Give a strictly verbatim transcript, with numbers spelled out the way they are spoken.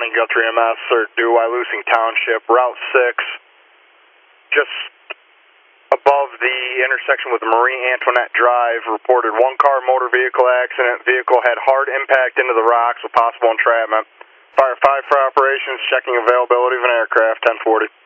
County Guthrie M S, or due Wyalusing Township, Route six, just above the intersection with Marie Antoinette Drive, reported one car motor vehicle accident. Vehicle had hard impact into the rocks with possible entrapment. Fire five for operations, checking availability of an aircraft, ten forty.